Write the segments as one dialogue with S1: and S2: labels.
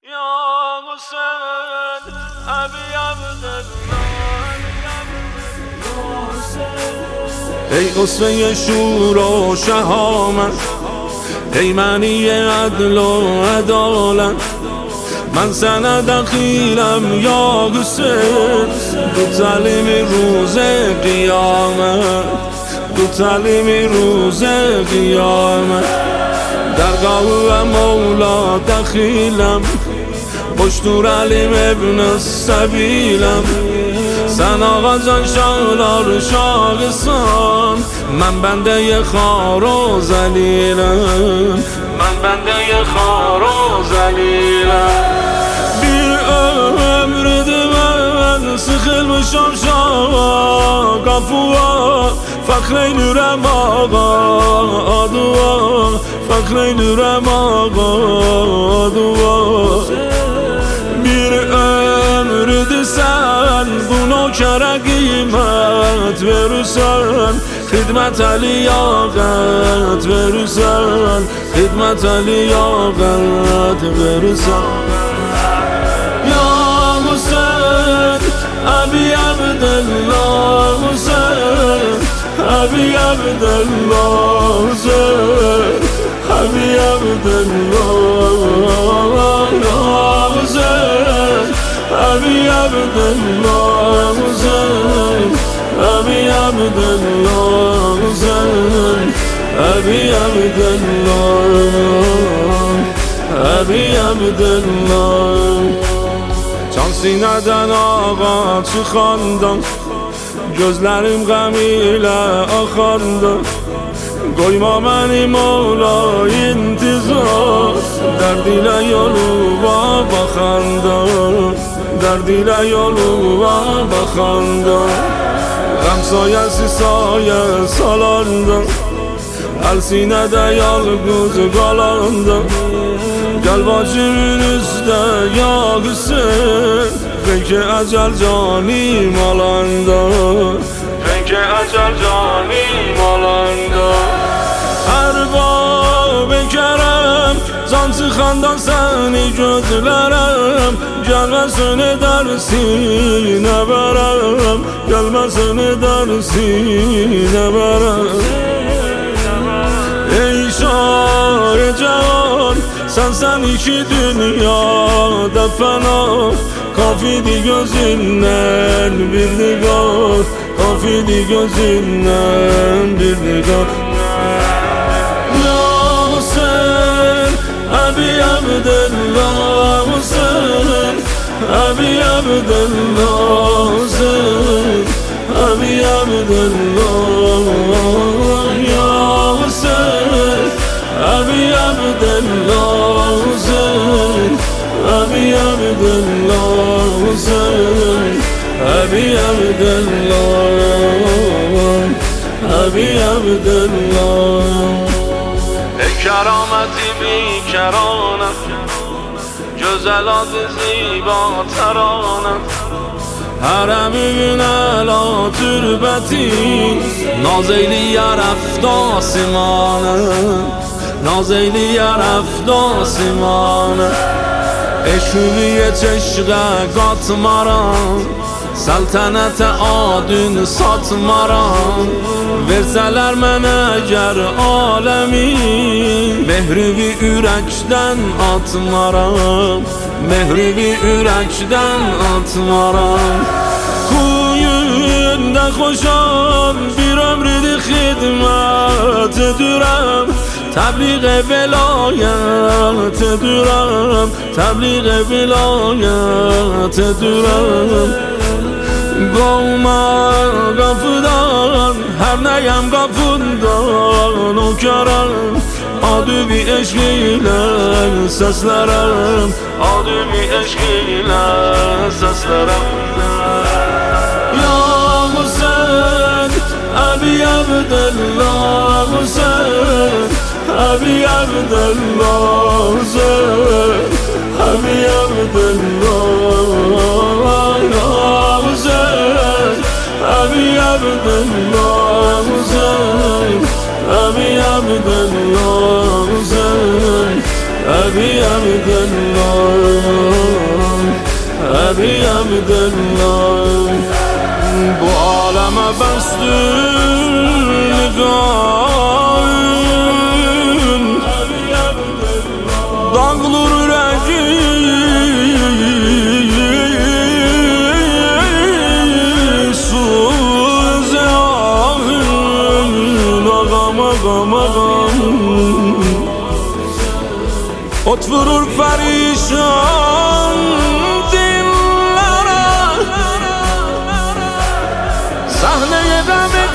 S1: یا حسین ابی عبدالله ای اسوه شور و شهامت، ای معنی عدل و عدالت، من سند اخیرم یا حسین، دو تعلیم روز قیامت، دو تعلیم روز قیامت. درگاه مولا دخیلم، پشتور علیم ابن سبیلم، سن آقا جان شالار شاقسان، من بنده خار و ذلیلم، من بنده خار و ذلیلم. بیر امرد من سخل بشم شاقا قفوا، فخر نورم آقا آدوا، فخر نورم آقا آدوا. بیر امرد سن بونو کرگیمت برسن، خدمت علی آقت برسن، خدمت علی آقت برسن. یا حسین ابی عبدالله حسین، ابی عبدالله حسین، ابی عبدالله حسین، ابی عبدالله حسین، ابی عبدالله حسین، ابی عبدالله، ابی چند سینه‌دن آقا چی خواندم، gözlerim gam ile akandı. Koyma beni Mola intizar, derdiyle yoluma bakanda, derdiyle yoluma bakanda. Gam sayesi saye salanda, el sinede yalgız kalanda. Gel başımın üstte ya Hüseyin, belki ecel canim alanda, belki ecel canim alanda. Erbab-ı kerem, can çıkandan seni gözlerem, gelmesin dersine verem, gelmesin dersine verem. Ey şar-ı cehan, sen iki dünyada fena, kafidi gözünden bir nigar, kafidi gözünden bir nigar. Ya Hüseyin Ebi Abdullah Hüseyin, Ebi Abdullah Hüseyin, Ebi Abdullah. Ya Hüseyin Ebi Abdullah Hüseyin, Ebi Abdullah Hüseyin, Ebi Abdullah, Ebi Abdullah. Ey kerameti bi keranet, güzelat ziba teranet, haremün ela türbeti, naz eyliyer efdasimanı, naz eyliyer efdasimanı. Eşüliye çeşğe qatmaram, səltənətə adın satmaram. Versələr mənə əgər aləmi, mehrivi ürəkdən atmaram, mehrivi ürəkdən atmaram. Kuyunda xoşam, bir ömrüdür xidmət edirəm, təbliğ velayət edirəm, təbliğ velayət edirəm. Qovma qapıdan, hər nəyəm qapından o körəm, adüvi eşq ilə səslərəm, adüvi eşq ilə səslərəm. Ya Hüseyin Ebi Abdullah Hüseyin, Ebi Abdullah Hüseyin, Ebi Abdullah Hüseyin, Ebi Abdullah Hüseyin, Ebi Abdullah Hüseyin, Ebi Abdullah. أبي عبد الله bu aleme bastın nigahın dağılır yüreği su ziyahın ağam ağam ağam ot vurur perişan sahneye deme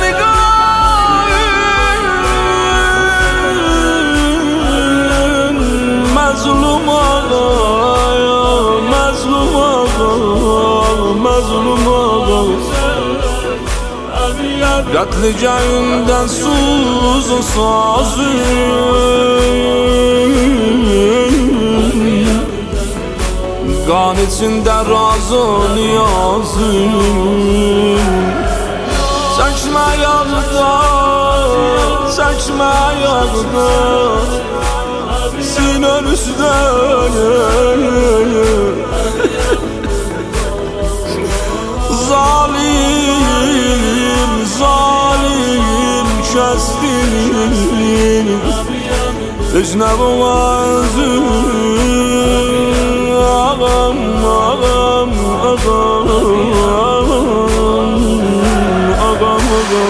S1: katligan mazlum ağa mazlum ağa mazlum ağa katligandan suzun sazın kan içinde razı niyazın saçma yağda, saçma yağda sinen üstüne zalim, zalim kestin Ecneb vazın ağam, ağam, ağam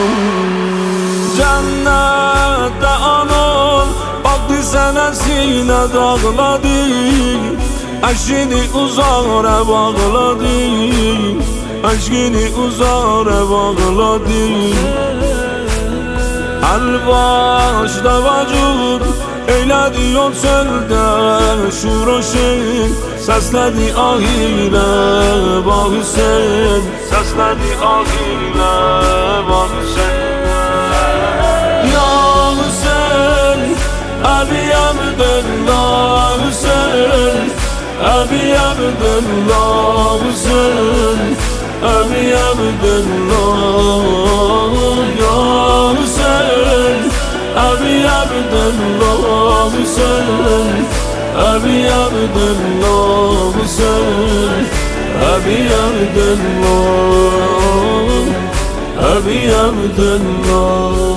S1: Cennette anam baktı sana sine dağladı aşkını uzara bağladı aşkını uzara bağladı el başta vacud eyledi yol çölde şuroşin sesledi ahile bah Hüseyin sesledi ahile bah Hüseyin أبي عبد الله حسين أبي عبد الله حسين أبي عبد الله يا حسين أبي عبد الله حسين أبي عبد الله حسين أبي عبد الله أبي عبد الله